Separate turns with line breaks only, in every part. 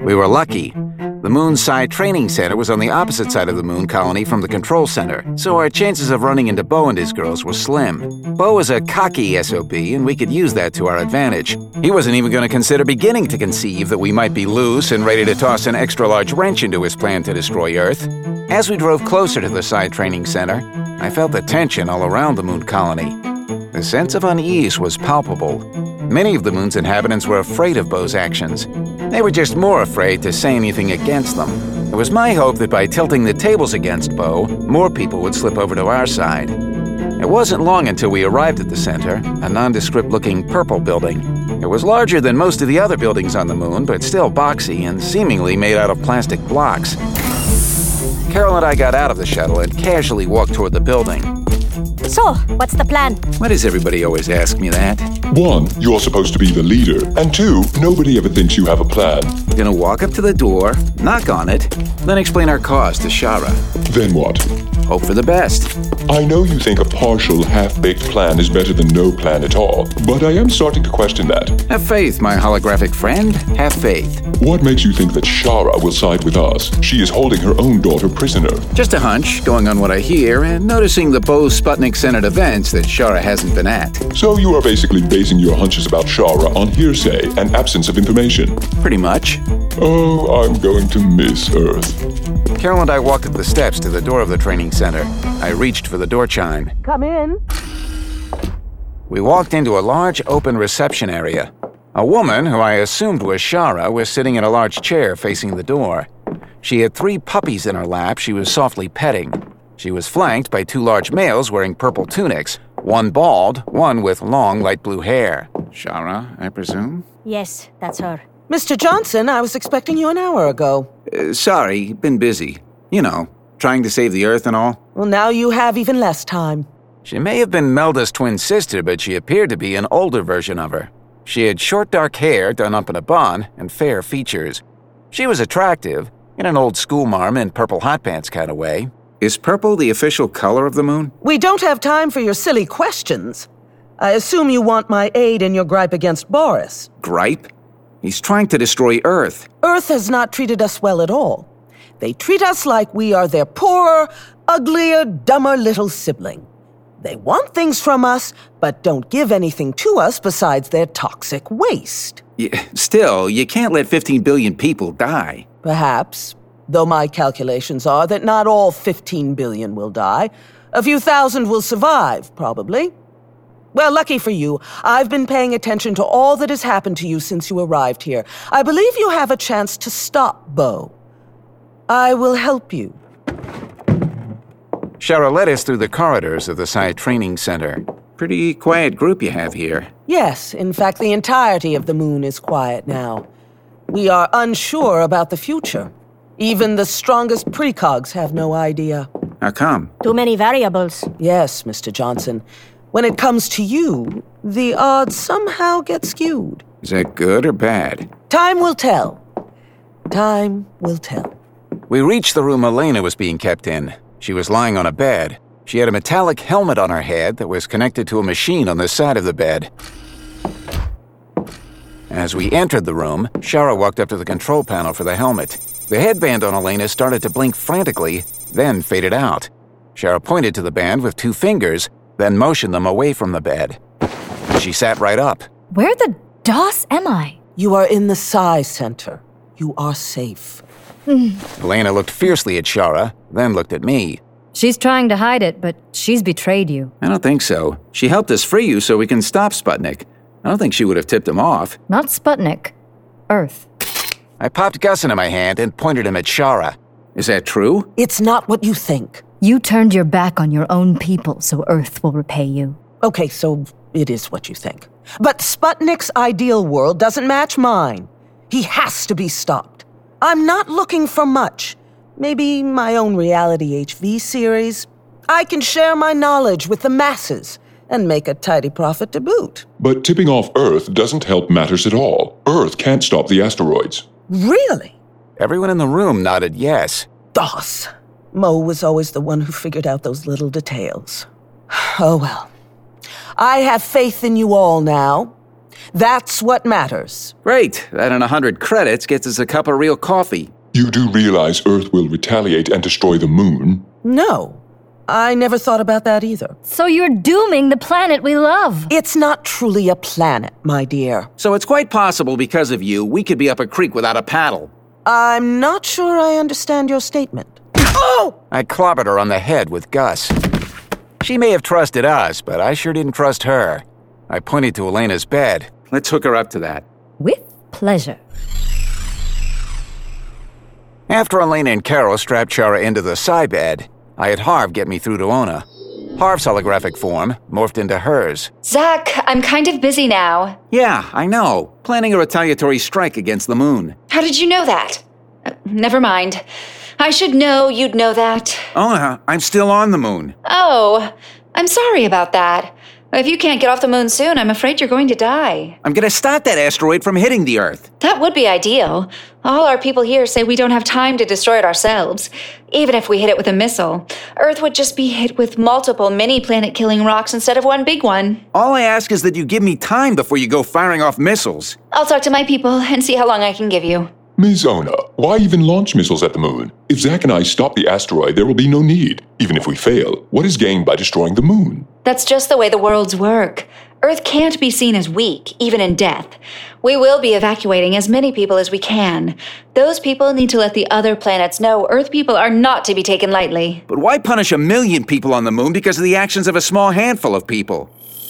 We were lucky. The Moon Psi Training Center was on the opposite side of the Moon colony from the control center, so our chances of running into Bo and his girls were slim. Bo was a cocky SOB, and we could use that to our advantage. He wasn't even going to consider beginning to conceive that we might be loose and ready to toss an extra-large wrench into his plan to destroy Earth. As we drove closer to the Psi Training Center, I felt the tension all around the Moon colony. The sense of unease was palpable. Many of the Moon's inhabitants were afraid of Bo's actions. They were just more afraid to say anything against them. It was my hope that by tilting the tables against Bo, more people would slip over to our side. It wasn't long until we arrived at the center, a nondescript-looking purple building. It was larger than most of the other buildings on the Moon, but still boxy and seemingly made out of plastic blocks. Carol and I got out of the shuttle and casually walked toward the building.
So, what's the plan?
Why does everybody always ask me that?
1, you're supposed to be the leader. And 2, nobody ever thinks you have a plan.
We're gonna walk up to the door, knock on it, then explain our cause to Shara.
Then what?
Hope for the best.
I know you think a partial, half-baked plan is better than no plan at all, but I am starting to question that.
Have faith, my holographic friend. Have faith.
What makes you think that Shara will side with us? She is holding her own daughter prisoner.
Just a hunch, going on what I hear, and noticing the Bo Sputnik-centered events that Shara hasn't been at.
So you are basically basing your hunches about Shara on hearsay and absence of information.
Pretty much.
Oh, I'm going to miss Earth.
Carol and I walked up the steps to the door of the training center. I reached for the door chime.
Come in.
We walked into a large open reception area. A woman, who I assumed was Shara, was sitting in a large chair facing the door. She had 3 puppies in her lap she was softly petting. She was flanked by 2 large males wearing purple tunics, one bald, one with long light blue hair. Shara, I presume?
Yes, that's her.
Mr. Johnson, I was expecting you an hour ago.
Sorry, been busy. You know, trying to save the Earth and all.
Well, now you have even less time.
She may have been Melda's twin sister, but she appeared to be an older version of her. She had short dark hair done up in a bun and fair features. She was attractive, in an old schoolmarm and purple hot pants kind of way. Is purple the official color of the Moon?
We don't have time for your silly questions. I assume you want my aid in your gripe against Boris.
Gripe? He's trying to destroy Earth.
Earth has not treated us well at all. They treat us like we are their poorer, uglier, dumber little sibling. They want things from us, but don't give anything to us besides their toxic waste.
Still, you can't let 15 billion people die.
Perhaps, though my calculations are that not all 15 billion will die. A few thousand will survive, probably. Well, lucky for you, I've been paying attention to all that has happened to you since you arrived here. I believe you have a chance to stop Bo. I will help you.
Shara led us through the corridors of the Psi Training Center. Pretty quiet group you have here.
Yes, in fact, the entirety of the Moon is quiet now. We are unsure about the future. Even the strongest precogs have no idea.
How come?
Too many variables.
Yes, Mr. Johnson. When it comes to you, the odds somehow get skewed.
Is that good or bad?
Time will tell. Time will tell.
We reached the room Elena was being kept in. She was lying on a bed. She had a metallic helmet on her head that was connected to a machine on the side of the bed. As we entered the room, Shara walked up to the control panel for the helmet. The headband on Elena started to blink frantically, then faded out. Shara pointed to the band with 2 fingers, then motioned them away from the bed. She sat right up.
Where the DOS am I?
You are in the Psi Center. You are safe.
Elena looked fiercely at Shara, then looked at me.
She's trying to hide it, but she's betrayed you.
I don't think so. She helped us free you so we can stop Sputnik. I don't think she would have tipped him off.
Not Sputnik. Earth.
I popped Gus into my hand and pointed him at Shara. Is that true?
It's not what you think.
You turned your back on your own people, so Earth will repay you.
Okay, so it is what you think. But Sputnik's ideal world doesn't match mine. He has to be stopped. I'm not looking for much. Maybe my own reality HV series. I can share my knowledge with the masses and make a tidy profit to boot.
But tipping off Earth doesn't help matters at all. Earth can't stop the asteroids.
Really?
Everyone in the room nodded yes.
DOS. Mo was always the one who figured out those little details. Oh well. I have faith in you all now. That's what matters.
Great. That and 100 credits gets us a cup of real coffee.
You do realize Earth will retaliate and destroy the moon?
No, I never thought about that either.
So you're dooming the planet we love.
It's not truly a planet, my dear.
So it's quite possible because of you, we could be up a creek without a paddle.
I'm not sure I understand your statement. Oh!
I clobbered her on the head with Gus. She may have trusted us, but I sure didn't trust her. I pointed to Elena's bed. Let's hook her up to that.
With pleasure.
After Elena and Carol strapped Chara into the side bed, I had Harv get me through to Ona. Harv's holographic form morphed into hers.
Zach, I'm kind of busy now.
Yeah, I know. Planning a retaliatory strike against the moon.
How did you know that? Never mind. I should know you'd know that.
Ona, I'm still on the moon.
Oh, I'm sorry about that. If you can't get off the moon soon, I'm afraid you're going to die.
I'm gonna stop that asteroid from hitting the Earth.
That would be ideal. All our people here say we don't have time to destroy it ourselves. Even if we hit it with a missile, Earth would just be hit with multiple mini-planet-killing rocks instead of one big one.
All I ask is that you give me time before you go firing off missiles.
I'll talk to my people and see how long I can give you.
Ms. Ona, why even launch missiles at the moon? If Zack and I stop the asteroid, there will be no need. Even if we fail, what is gained by destroying the moon?
That's just the way the worlds work. Earth can't be seen as weak, even in death. We will be evacuating as many people as we can. Those people need to let the other planets know Earth people are not to be taken lightly.
But why punish 1 million people on the moon because of the actions of a small handful of people?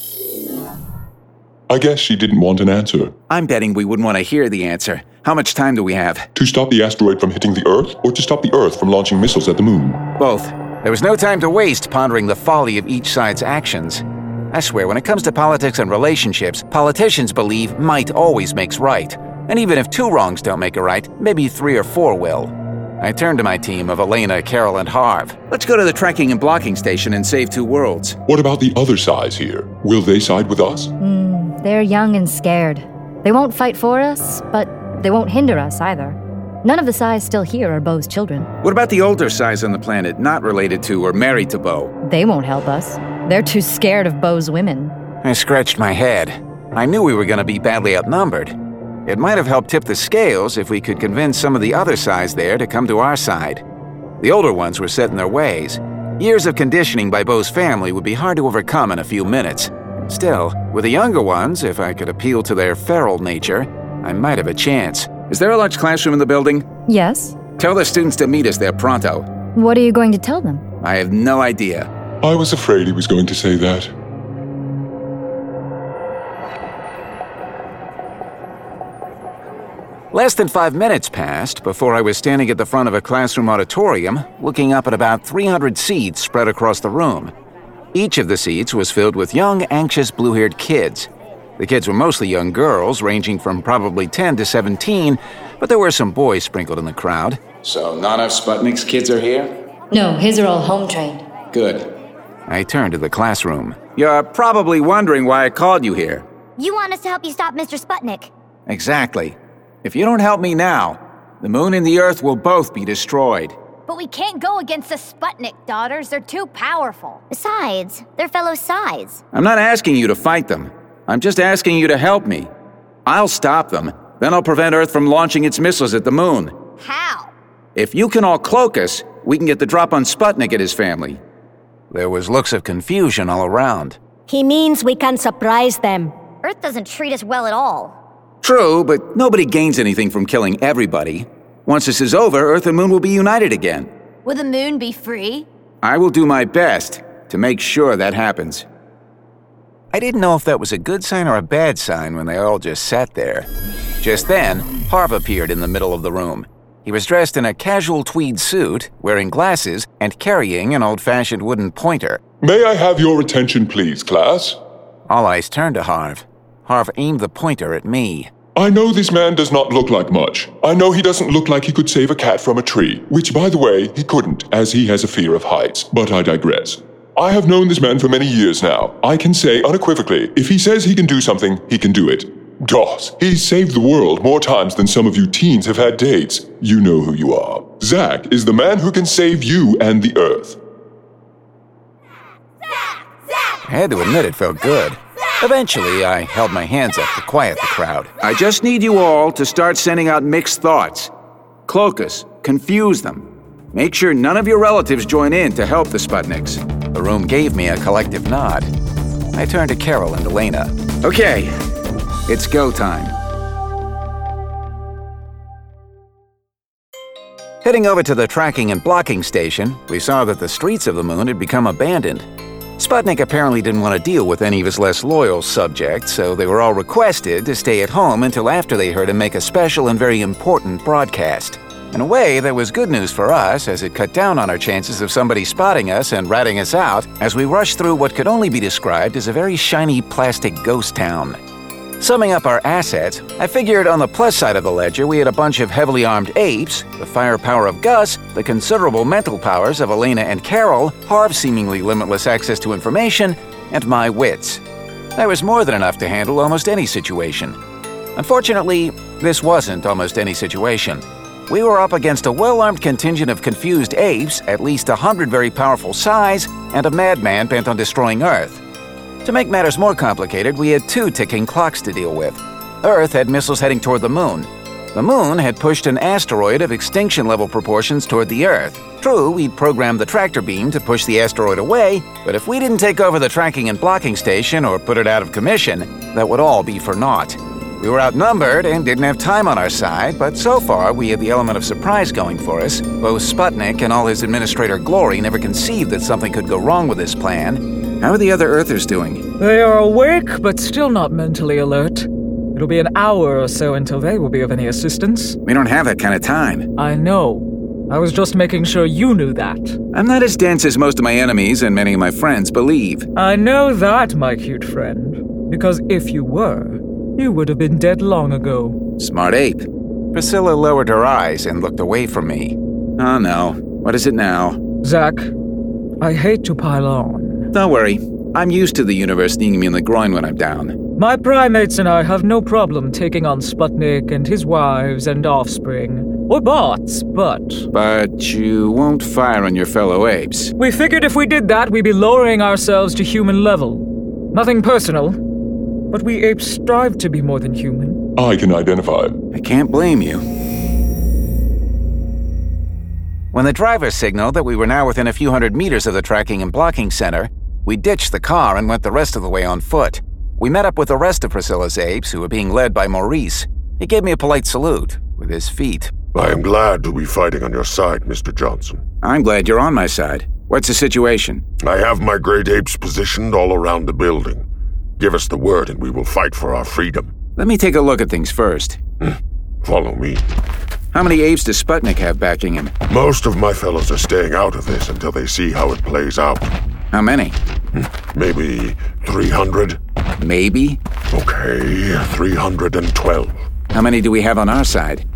I guess she didn't want an answer.
I'm betting we wouldn't want to hear the answer. How much time do we have?
To stop the asteroid from hitting the Earth, or to stop the Earth from launching missiles at the moon?
Both. There was no time to waste pondering the folly of each side's actions. I swear, when it comes to politics and relationships, politicians believe might always makes right. And even if 2 wrongs don't make a right, maybe 3 or 4 will. I turned to my team of Elena, Carol, and Harv. Let's go to the tracking and blocking station and save 2 worlds.
What about the other sides here? Will they side with us?
They're young and scared. They won't fight for us, but they won't hinder us either. None of the Sais still here are Bo's children.
What about the older Sais on the planet not related to or married to Bo?
They won't help us. They're too scared of Bo's women.
I scratched my head. I knew we were going to be badly outnumbered. It might have helped tip the scales if we could convince some of the other Sais there to come to our side. The older ones were set in their ways. Years of conditioning by Bo's family would be hard to overcome in a few minutes. Still, with the younger ones, if I could appeal to their feral nature, I might have a chance. Is there a large classroom in the building?
Yes?
Tell the students to meet us there pronto.
What are you going to tell them?
I have no idea.
I was afraid he was going to say that.
Less than 5 minutes passed before I was standing at the front of a classroom auditorium, looking up at about 300 seats spread across the room. Each of the seats was filled with young, anxious, blue-haired kids. The kids were mostly young girls, ranging from probably 10 to 17, but there were some boys sprinkled in the crowd. So none of Sputnik's kids are here?
No, his are all home trained.
Good. I turned to the classroom. You're probably wondering why I called you here.
You want us to help you stop Mr. Sputnik.
Exactly. If you don't help me now, the moon and the Earth will both be destroyed.
But we can't go against the Sputnik daughters. They're too powerful. Besides, they're fellow Sais.
I'm not asking you to fight them. I'm just asking you to help me. I'll stop them. Then I'll prevent Earth from launching its missiles at the moon.
How?
If you can all cloak us, we can get the drop on Sputnik and his family. There was looks of confusion all around.
He means we can surprise them.
Earth doesn't treat us well at all.
True, but nobody gains anything from killing everybody. Once this is over, Earth and Moon will be united again.
Will the moon be free?
I will do my best to make sure that happens. I didn't know if that was a good sign or a bad sign when they all just sat there. Just then, Harv appeared in the middle of the room. He was dressed in a casual tweed suit, wearing glasses, and carrying an old-fashioned wooden pointer.
May I have your attention, please, class?
All eyes turned to Harv. Harv aimed the pointer at me.
I know this man does not look like much. I know he doesn't look like he could save a cat from a tree, which, by the way, he couldn't, as he has a fear of heights. But I digress. I have known this man for many years now. I can say unequivocally, if he says he can do something, he can do it. Doss, he's saved the world more times than some of you teens have had dates. You know who you are. Zack is the man who can save you and the Earth.
I had to admit it felt good. Eventually, I held my hands up to quiet the crowd. I just need you all to start sending out mixed thoughts. Cloacus, confuse them. Make sure none of your relatives join in to help the Sputniks. The room gave me a collective nod. I turned to Carol and Elena. Okay, it's go time. Heading over to the tracking and blocking station, we saw that the streets of the moon had become abandoned. Sputnik apparently didn't want to deal with any of his less loyal subjects, so they were all requested to stay at home until after they heard him make a special and very important broadcast. In a way, that was good news for us, as it cut down on our chances of somebody spotting us and ratting us out as we rushed through what could only be described as a very shiny plastic ghost town. Summing up our assets, I figured on the plus side of the ledger we had a bunch of heavily armed apes, the firepower of Gus, the considerable mental powers of Elena and Carol, Harv's seemingly limitless access to information, and my wits. That was more than enough to handle almost any situation. Unfortunately, this wasn't almost any situation. We were up against a well-armed contingent of confused apes, at least 100 very powerful Psi's, and a madman bent on destroying Earth. To make matters more complicated, we had 2 ticking clocks to deal with. Earth had missiles heading toward the moon. The moon had pushed an asteroid of extinction-level proportions toward the Earth. True, we'd programmed the tractor beam to push the asteroid away, but if we didn't take over the tracking and blocking station or put it out of commission, that would all be for naught. We were outnumbered and didn't have time on our side, but so far we had the element of surprise going for us. Both Sputnik and all his administrator Glory never conceived that something could go wrong with this plan. How are the other Earthers doing?
They are awake, but still not mentally alert. It'll be an hour or so until they will be of any assistance.
We don't have that kind of time.
I know. I was just making sure you knew that.
I'm not as dense as most of my enemies and many of my friends believe.
I know that, my cute friend. Because if you were, you would have been dead long ago.
Smart ape. Priscilla lowered her eyes and looked away from me. Oh no. What is it now?
Zach, I hate to pile on.
Don't worry. I'm used to the universe kneeing me in the groin when I'm down.
My primates and I have no problem taking on Sputnik and his wives and offspring. Or bots, but
you won't fire on your fellow apes.
We figured if we did that, we'd be lowering ourselves to human level. Nothing personal, but we apes strive to be more than human.
I can identify.
I can't blame you. When the driver signaled that we were now within a few hundred meters of the tracking and blocking center, we ditched the car and went the rest of the way on foot. We met up with the rest of Priscilla's apes, who were being led by Maurice. He gave me a polite salute, with his feet.
I am glad to be fighting on your side, Mr. Johnson.
I'm glad you're on my side. What's the situation?
I have my great apes positioned all around the building. Give us the word and we will fight for our freedom.
Let me take a look at things first.
Follow me.
How many apes does Sputnik have backing him?
Most of my fellows are staying out of this until they see how it plays out.
How many?
Maybe 300.
Maybe?
Okay, 312.
How many do we have on our side?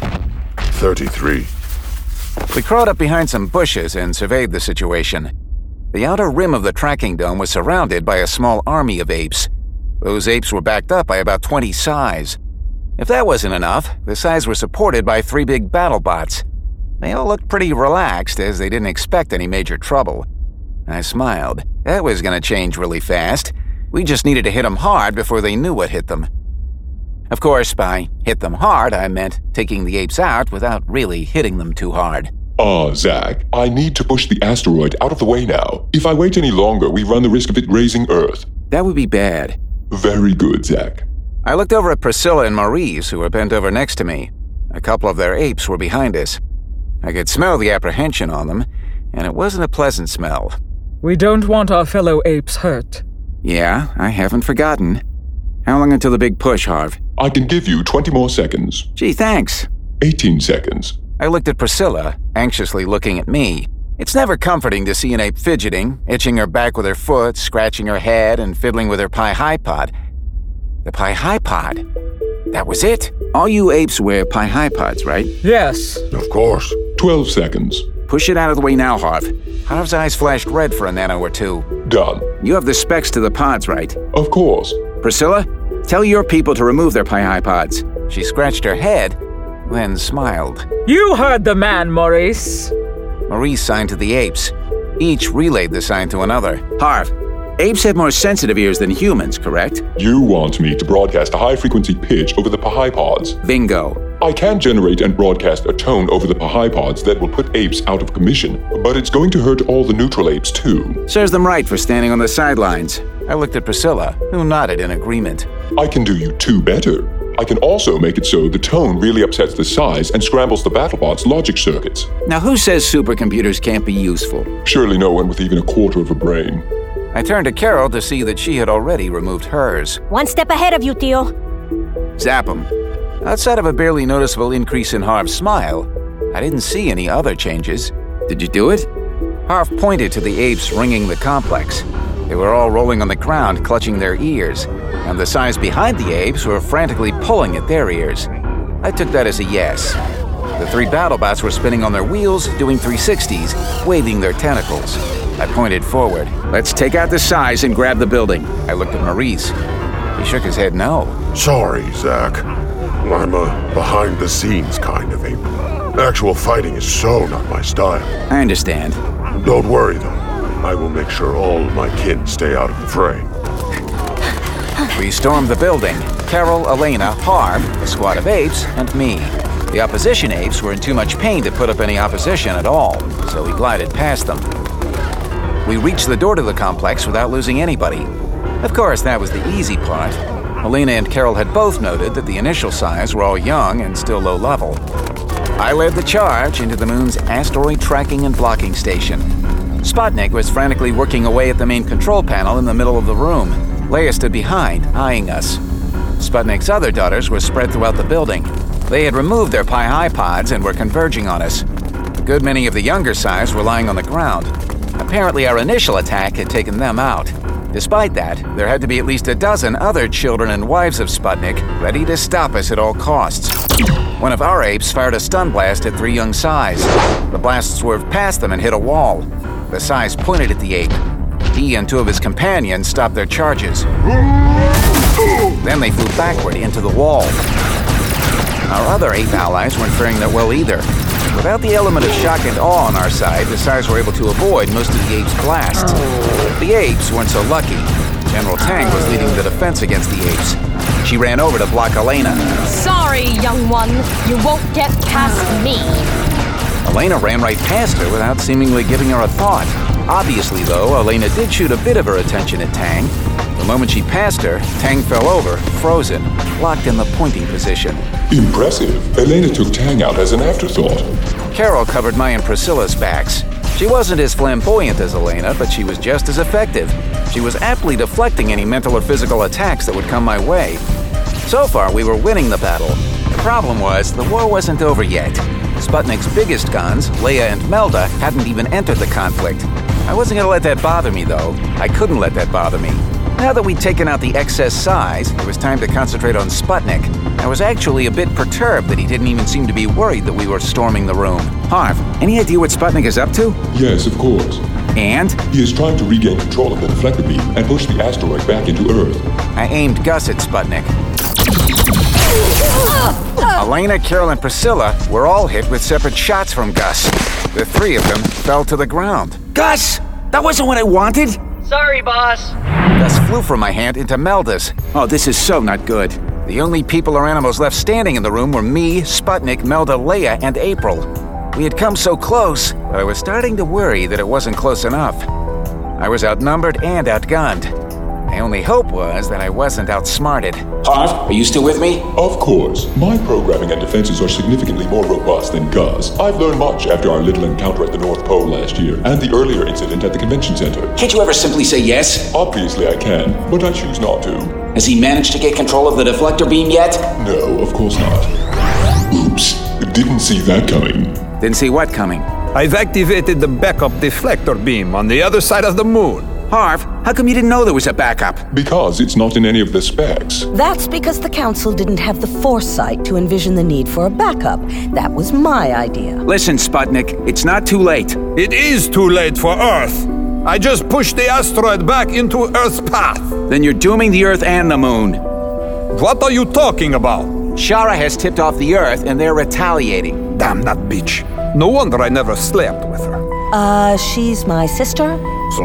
33.
We crawled up behind some bushes and surveyed the situation. The outer rim of the tracking dome was surrounded by a small army of apes. Those apes were backed up by about 20 Psi's. If that wasn't enough, the Psi's were supported by 3 big battle bots. They all looked pretty relaxed, as they didn't expect any major trouble. I smiled. That was going to change really fast. We just needed to hit them hard before they knew what hit them. Of course, by hit them hard, I meant taking the apes out without really hitting them too hard.
Zach, I need to push the asteroid out of the way now. If I wait any longer, we run the risk of it grazing Earth.
That would be bad.
Very good, Zach.
I looked over at Priscilla and Maurice, who were bent over next to me. A couple of their apes were behind us. I could smell the apprehension on them, and it wasn't a pleasant smell.
We don't want our fellow apes hurt.
Yeah, I haven't forgotten. How long until the big push, Harv?
I can give you 20 more seconds.
Gee, thanks.
18 seconds.
I looked at Priscilla, anxiously looking at me. It's never comforting to see an ape fidgeting, itching her back with her foot, scratching her head, and fiddling with her Pi-Hi-Pod. The Pi-Hi-Pod. That was it. All you apes wear Pi-Hi-Pods, right?
Yes.
Of course.
12 seconds.
Push it out of the way now, Harv. Harv's eyes flashed red for a nano or two.
Done.
You have the specs to the pods, right?
Of course.
Priscilla, tell your people to remove their Pi-Hi-Pods. She scratched her head, then smiled.
You heard the man, Maurice.
Maurice signed to the apes. Each relayed the sign to another. Harv, Apes have more sensitive ears than humans, correct?
You want me to broadcast a high-frequency pitch over the Pahai pods.
Bingo.
I can generate and broadcast a tone over the Pahai pods that will put apes out of commission, but it's going to hurt all the neutral apes too.
Serves them right for standing on the sidelines. I looked at Priscilla, who nodded in agreement.
I can do you two better. I can also make it so the tone really upsets the size and scrambles the BattleBot's logic circuits.
Now who says supercomputers can't be useful?
Surely no one with even a quarter of a brain.
I turned to Carol to see that she had already removed hers.
One step ahead of you, Tio.
Zap 'em. Outside of a barely noticeable increase in Harv's smile, I didn't see any other changes. Did you do it? Harv pointed to the apes ringing the complex. They were all rolling on the ground, clutching their ears, and the size behind the apes were frantically pulling at their ears. I took that as a yes. The 3 BattleBots were spinning on their wheels, doing 360s, waving their tentacles. I pointed forward. Let's take out the size and grab the building. I looked at Maurice. He shook his head no.
Sorry, Zach. I'm a behind-the-scenes kind of ape. Actual fighting is so not my style.
I understand.
Don't worry, though. I will make sure all of my kin stay out of the fray.
We stormed the building. Carol, Elena, Harv, a squad of apes, and me. The opposition apes were in too much pain to put up any opposition at all, so we glided past them. We reached the door to the complex without losing anybody. Of course, that was the easy part. Elena and Carol had both noted that the initial size were all young and still low level. I led the charge into the moon's asteroid tracking and blocking station. Sputnik was frantically working away at the main control panel in the middle of the room. Leia stood behind, eyeing us. Sputnik's other daughters were spread throughout the building. They had removed their Pahai pods and were converging on us. A good many of the younger size were lying on the ground. Apparently our initial attack had taken them out. Despite that, there had to be at least a dozen other children and wives of Sputnik ready to stop us at all costs. One of our apes fired a stun blast at 3 young Sais. The blast swerved past them and hit a wall. The Sais pointed at the ape. He and 2 of his companions stopped their charges. Then they flew backward into the wall. Our other ape allies weren't faring that well either. Without the element of shock and awe on our side, the Sais were able to avoid most of the apes' blasts. The apes weren't so lucky. General Tang was leading the defense against the apes. She ran over to block Elena.
Sorry, young one. You won't get past me.
Elena ran right past her without seemingly giving her a thought. Obviously, though, Elena did shoot a bit of her attention at Tang. The moment she passed her, Tang fell over, frozen, locked in the pointing position.
Impressive. Elena took Tang out as an afterthought.
Carol covered my and Priscilla's backs. She wasn't as flamboyant as Elena, but she was just as effective. She was aptly deflecting any mental or physical attacks that would come my way. So far, we were winning the battle. The problem was, the war wasn't over yet. Sputnik's biggest guns, Leia and Melda, hadn't even entered the conflict. I wasn't gonna let that bother me, though. I couldn't let that bother me. Now that we'd taken out the excess size, it was time to concentrate on Sputnik. I was actually a bit perturbed that he didn't even seem to be worried that we were storming the room. Harv, any idea what Sputnik is up to?
Yes, of course.
And?
He is trying to regain control of the deflector beam and push the asteroid back into Earth.
I aimed Gus at Sputnik. Elena, Carol, and Priscilla were all hit with separate shots from Gus. The 3 of them fell to the ground. Gus! That wasn't what I wanted!
Sorry, boss.
Gus flew from my hand into Melda's. Oh, this is so not good. The only people or animals left standing in the room were me, Sputnik, Melda, Leia, and April. We had come so close, but I was starting to worry that it wasn't close enough. I was outnumbered and outgunned. My only hope was that I wasn't outsmarted. Harv, are you still with me?
Of course. My programming and defenses are significantly more robust than Gus. I've learned much after our little encounter at the North Pole last year, and the earlier incident at the convention center.
Can't you ever simply say yes?
Obviously I can, but I choose not to.
Has he managed to get control of the deflector beam yet?
No, of course not. Oops, didn't see that coming.
Didn't see what coming?
I've activated the backup deflector beam on the other side of the moon.
Harv, how come you didn't know there was a backup?
Because it's not in any of the specs.
That's because the Council didn't have the foresight to envision the need for a backup. That was my idea.
Listen, Sputnik, it's not too late.
It is too late for Earth. I just pushed the asteroid back into Earth's path.
Then you're dooming the Earth and the Moon.
What are you talking about?
Shara has tipped off the Earth and they're retaliating.
Damn that bitch. No wonder I never slept with her.
She's my sister?
So?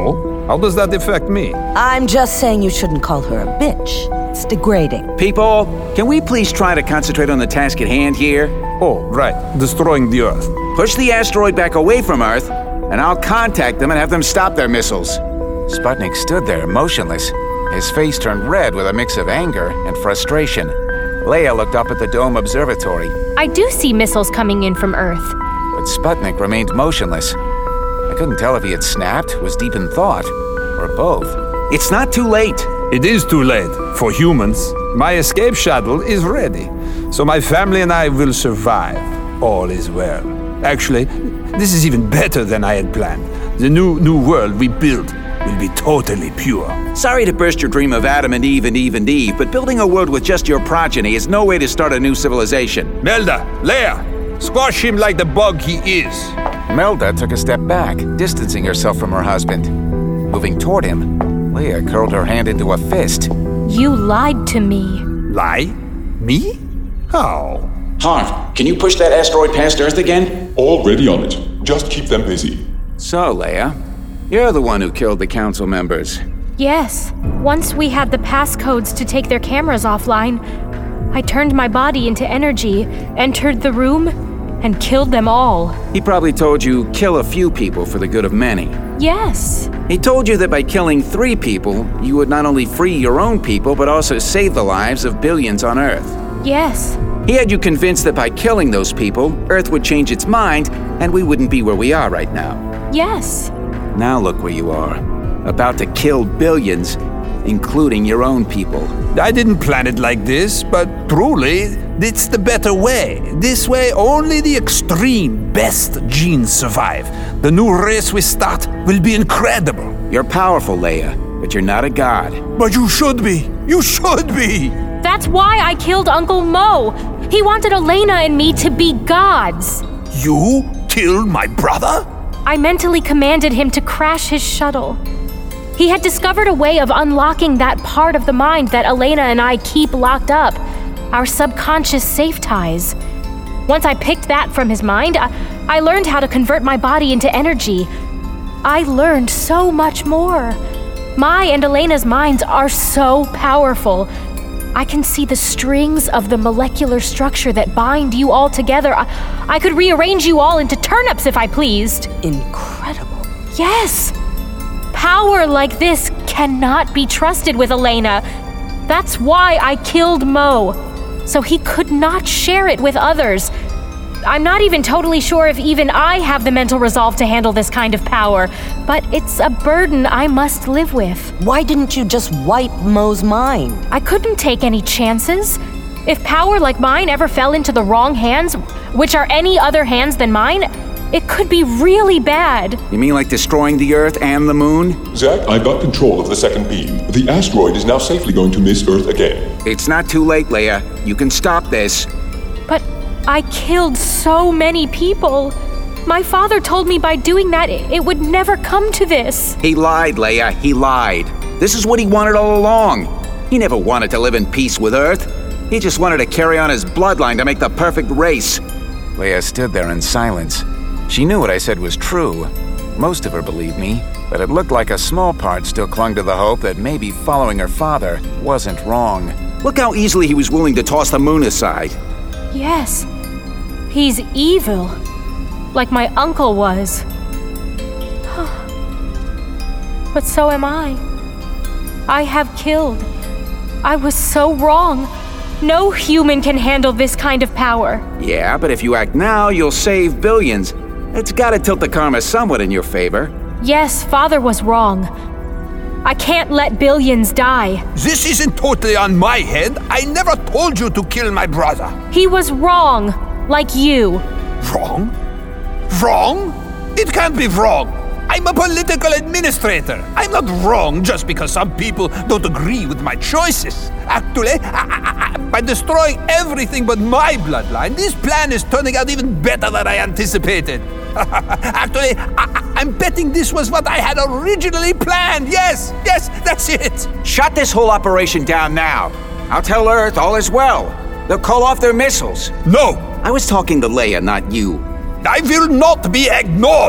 How does that affect me?
I'm just saying you shouldn't call her a bitch. It's degrading.
People, can we please try to concentrate on the task at hand here?
Oh, right. Destroying the Earth.
Push the asteroid back away from Earth, and I'll contact them and have them stop their missiles. Sputnik stood there, motionless. His face turned red with a mix of anger and frustration. Leia looked up at the dome observatory.
I do see missiles coming in from Earth.
But Sputnik remained motionless. I couldn't tell if he had snapped, was deep in thought, or both. It's not too late.
It is too late for humans. My escape shuttle is ready, so my family and I will survive. All is well. Actually, this is even better than I had planned. The new world we build will be totally pure.
Sorry to burst your dream of Adam and Eve, but building a world with just your progeny is no way to start a new civilization.
Melda, Leia, squash him like the bug he is.
Melda took a step back, distancing herself from her husband. Moving toward him, Leia curled her hand into a fist.
You lied to me.
Lie? Me? How?
Harv, can you push that asteroid past Earth again?
Already on it. Just keep them busy.
So, Leia, you're the one who killed the council members.
Yes. Once we had the passcodes to take their cameras offline, I turned my body into energy, entered the room, and killed them all.
He probably told you kill a few people for the good of many.
Yes.
He told you that by killing 3 people, you would not only free your own people, but also save the lives of billions on Earth.
Yes.
He had you convinced that by killing those people, Earth would change its mind, and we wouldn't be where we are right now.
Yes.
Now look where you are, about to kill billions, including your own people.
I didn't plan it like this, but truly, it's the better way. This way, only the extreme best genes survive. The new race we start will be incredible.
You're powerful, Leia, but you're not a god.
But you should be. You should be.
That's why I killed Uncle Mo. He wanted Elena and me to be gods.
You killed my brother?
I mentally commanded him to crash his shuttle. He had discovered a way of unlocking that part of the mind that Elena and I keep locked up, our subconscious safe ties. Once I picked that from his mind, I learned how to convert my body into energy. I learned so much more. My and Elena's minds are so powerful. I can see the strings of the molecular structure that bind you all together. I could rearrange you all into turnips if I pleased.
Incredible.
Yes! Power like this cannot be trusted with Elena. That's why I killed Mo, so he could not share it with others. I'm not even totally sure if even I have the mental resolve to handle this kind of power, but it's a burden I must live with.
Why didn't you just wipe Mo's mind?
I couldn't take any chances. If power like mine ever fell into the wrong hands, which are any other hands than mine, it could be really bad.
You mean like destroying the Earth and the Moon?
Zack, I've got control of the second beam. The asteroid is now safely going to miss Earth again.
It's not too late, Leia. You can stop this.
But I killed so many people. My father told me by doing that, it would never come to this.
He lied, Leia. He lied. This is what he wanted all along. He never wanted to live in peace with Earth. He just wanted to carry on his bloodline to make the perfect race. Leia stood there in silence. She knew what I said was true. Most of her believed me, but it looked like a small part still clung to the hope that maybe following her father wasn't wrong. Look how easily he was willing to toss the Moon aside.
Yes, he's evil, like my uncle was. But so am I. I have killed. I was so wrong. No human can handle this kind of power.
Yeah, but if you act now, you'll save billions. It's gotta tilt the karma somewhat in your favor.
Yes, Father was wrong. I can't let billions die.
This isn't totally on my head. I never told you to kill my brother.
He was wrong, like you.
Wrong? Wrong? It can't be wrong. I'm a political administrator. I'm not wrong just because some people don't agree with my choices. Actually, by destroying everything but my bloodline, this plan is turning out even better than I anticipated. Actually, I'm betting this was what I had originally planned. Yes, that's it.
Shut this whole operation down now. I'll tell Earth all is well. They'll call off their missiles.
No.
I was talking to Leia, not you.
I will not be ignored.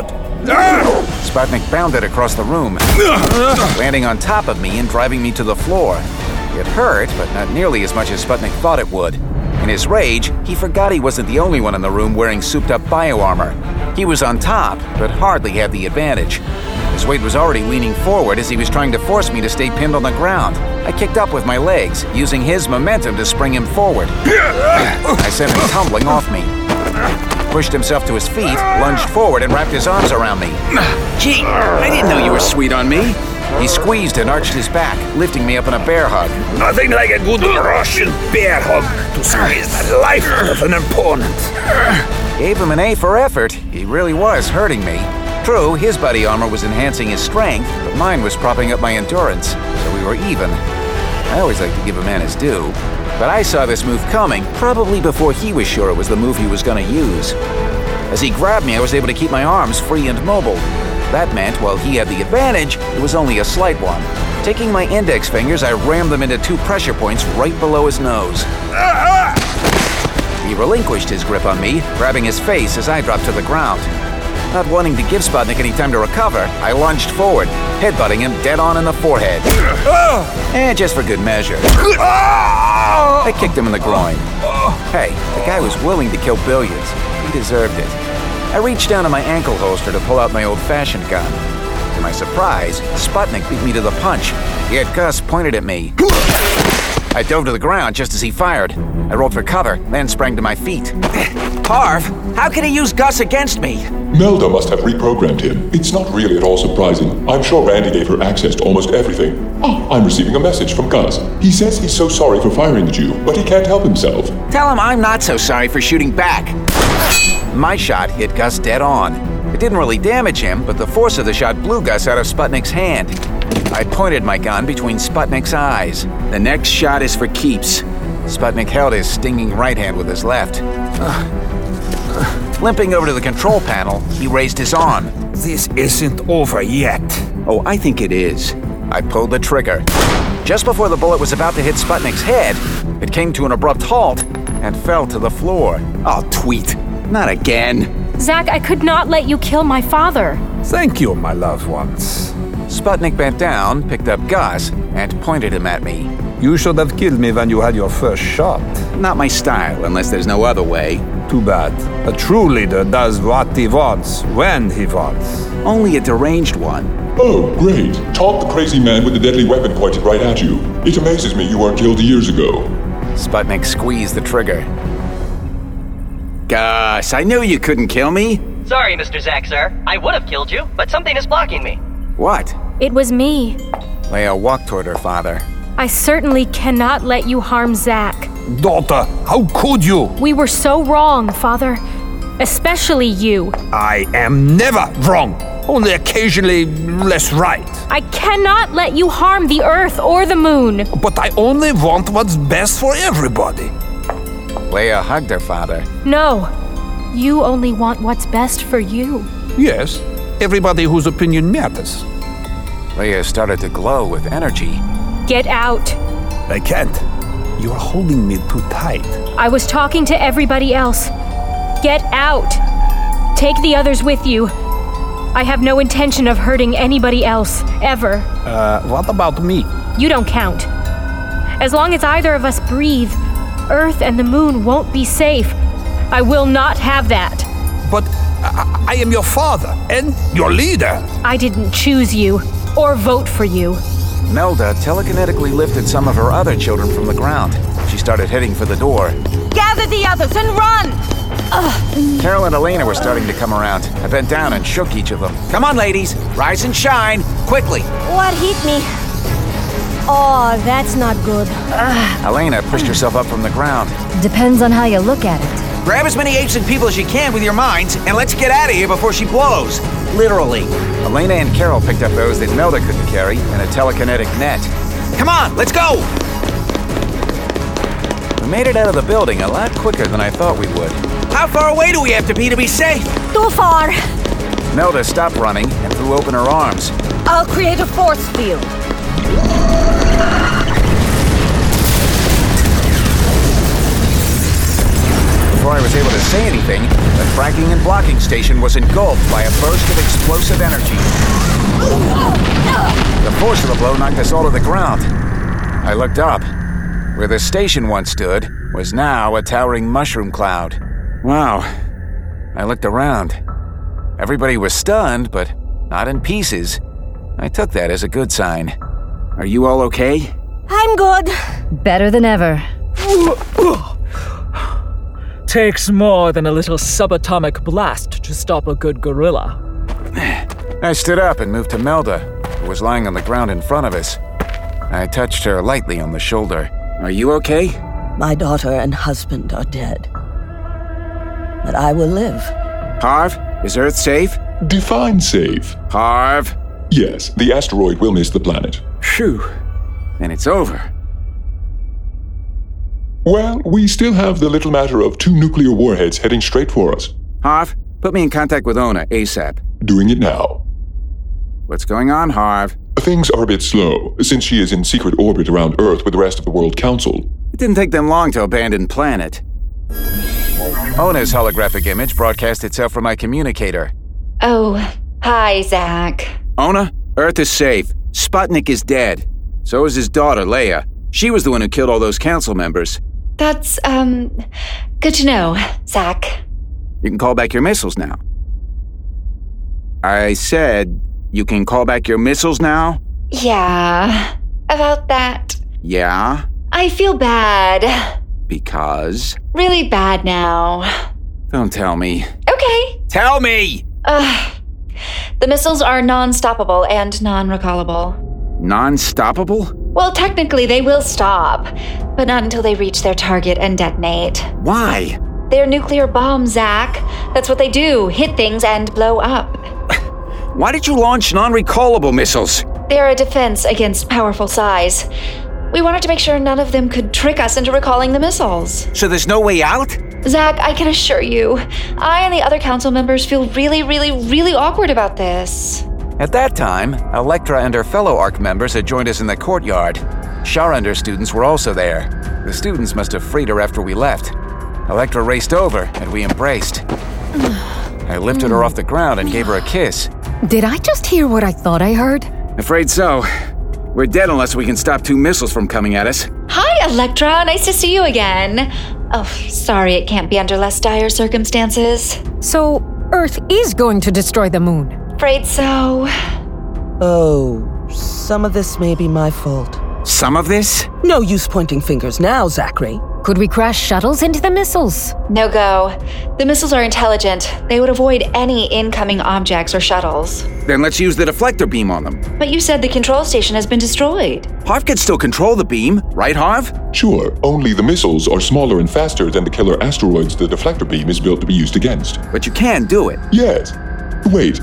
Sputnik bounded across the room, landing on top of me and driving me to the floor. It hurt, but not nearly as much as Sputnik thought it would. In his rage, he forgot he wasn't the only one in the room wearing souped-up bioarmor. He was on top, but hardly had the advantage. His weight was already leaning forward as he was trying to force me to stay pinned on the ground. I kicked up with my legs, using his momentum to spring him forward. I sent him tumbling off me. Pushed himself to his feet, lunged forward, and wrapped his arms around me.
Gee, I didn't know you were sweet on me.
He squeezed and arched his back, lifting me up in a bear hug.
Nothing like a good Russian bear hug to squeeze the life out of an opponent.
Gave him an A for effort. He really was hurting me. True, his body armor was enhancing his strength, but mine was propping up my endurance, so we were even. I always like to give a man his due, but I saw this move coming probably before he was sure it was the move he was going to use. As he grabbed me, I was able to keep my arms free and mobile. That meant, while he had the advantage, it was only a slight one. Taking my index fingers, I rammed them into 2 pressure points right below his nose. He relinquished his grip on me, grabbing his face as I dropped to the ground. Not wanting to give Sputnik any time to recover, I lunged forward, headbutting him dead on in the forehead. And just for good measure. I kicked him in the groin. Hey, the guy was willing to kill billions. He deserved it. I reached down to my ankle holster to pull out my old-fashioned gun. To my surprise, Sputnik beat me to the punch. He had Gus pointed at me. I dove to the ground just as he fired. I rolled for cover, then sprang to my feet.
Harv, how can he use Gus against me?
Melda must have reprogrammed him. It's not really at all surprising. I'm sure Randy gave her access to almost everything. I'm receiving a message from Gus. He says he's so sorry for firing at you, but he can't help himself.
Tell him I'm not so sorry for shooting back.
My shot hit Gus dead on. It didn't really damage him, but the force of the shot blew Gus out of Sputnik's hand. I pointed my gun between Sputnik's eyes.
The next shot is for keeps.
Sputnik held his stinging right hand with his left. Limping over to the control panel, he raised his arm.
This isn't over yet.
Oh, I think it is.
I pulled the trigger. Just before the bullet was about to hit Sputnik's head, it came to an abrupt halt and fell to the floor.
Oh, tweet. Not again.
Zach, I could not let you kill my father.
Thank you, my loved ones.
Sputnik bent down, picked up Gus, and pointed him at me.
You should have killed me when you had your first shot.
Not my style, unless there's no other way.
Too bad. A true leader does what he wants, when he wants.
Only a deranged one.
Oh, great. Talk the crazy man with the deadly weapon pointed right at you. It amazes me you weren't killed years ago.
Sputnik squeezed the trigger.
Gus, I knew you couldn't kill me.
Sorry, Mr. Zack, sir. I would have killed you, but something is blocking me.
What?
It was me.
Leia walked toward her father.
I certainly cannot let you harm Zach.
Daughter, how could you?
We were so wrong, Father. Especially you.
I am never wrong. Only occasionally less right.
I cannot let you harm the Earth or the Moon.
But I only want what's best for everybody.
Leia hugged her father.
No. You only want what's best for you.
Yes. Everybody whose opinion matters.
Leia started to glow with energy.
Get out.
I can't. You're holding me too tight.
I was talking to everybody else. Get out. Take the others with you. I have no intention of hurting anybody else, ever.
What about me?
You don't count. As long as either of us breathe, Earth and the Moon won't be safe. I will not have that.
But I am your father and your leader.
I didn't choose you or vote for you.
Melda telekinetically lifted some of her other children from the ground. She started heading for the door.
Gather the others and run!
Carol and Elena were starting to come around. I bent down and shook each of them.
Come on, ladies. Rise and shine. Quickly.
What hit me? Oh, that's not good.
Elena pushed herself up from the ground.
Depends on how you look at it.
Grab as many apes and people as you can with your minds, and let's get out of here before she blows. Literally.
Elena and Carol picked up those that Melda couldn't carry in a telekinetic net.
Come on, let's go!
We made it out of the building a lot quicker than I thought we would.
How far away do we have to be safe?
Too far.
Melda stopped running and threw open her arms.
I'll create a force field.
before I was able to say anything, the fracking and blocking station was engulfed by a burst of explosive energy. The force of the blow knocked us all to the ground. I looked up. Where the station once stood was now a towering mushroom cloud. Wow. I looked around. Everybody was stunned, but not in pieces. I took that as a good sign. Are you all okay?
I'm good.
Better than ever.
Takes more than a little subatomic blast to stop a good gorilla.
I stood up and moved to Melda, who was lying on the ground in front of us. I touched her lightly on the shoulder. Are you okay?
My daughter and husband are dead. But I will live.
Harv, is Earth safe?
Define safe.
Harv?
Yes, the asteroid will miss the planet.
Phew. Then it's over.
Well, we still have the little matter of 2 nuclear warheads heading straight for us.
Harv, put me in contact with Ona ASAP.
Doing it now.
What's going on, Harv?
Things are a bit slow, since she is in secret orbit around Earth with the rest of the World Council.
It didn't take them long to abandon planet. Ona's holographic image broadcast itself from my communicator.
Oh, hi, Zach.
Ona, Earth is safe. Sputnik is dead. So is his daughter, Leia. She was the one who killed all those council members.
That's, good to know, Zach.
You can call back your missiles now. I said, you can call back your missiles now?
Yeah, about that.
Yeah?
I feel bad.
Because?
Really bad now.
Don't tell me.
Okay.
Tell me!
The missiles are non-stoppable and non-recallable.
Non-stoppable?
Well, technically they will stop, but not until they reach their target and detonate.
Why?
They're nuclear bombs, Zach. That's what they do, hit things and blow up.
Why did you launch non-recallable missiles?
They're a defense against powerful psies. We wanted to make sure none of them could trick us into recalling the missiles.
So there's no way out?
Zach, I can assure you, I and the other council members feel really, really, really awkward about this.
At that time, Electra and her fellow ARC members had joined us in the courtyard. Sharander students were also there. The students must have freed her after we left. Electra raced over, and we embraced. I lifted her off the ground and gave her a kiss.
Did I just hear what I thought I heard?
Afraid so. We're dead unless we can stop 2 missiles from coming at us.
Hi, Electra. Nice to see you again. Oh, sorry it can't be under less dire circumstances.
So, Earth is going to destroy the moon?
Afraid so.
Oh, some of this may be my fault.
Some of this?
No use pointing fingers now, Zachary.
Could we crash shuttles into the missiles?
No go. The missiles are intelligent. They would avoid any incoming objects or shuttles.
Then let's use the deflector beam on them.
But you said the control station has been destroyed.
Harv can still control the beam, right, Harv?
Sure, only the missiles are smaller and faster than the killer asteroids the deflector beam is built to be used against.
But you can do it.
Yes. Wait.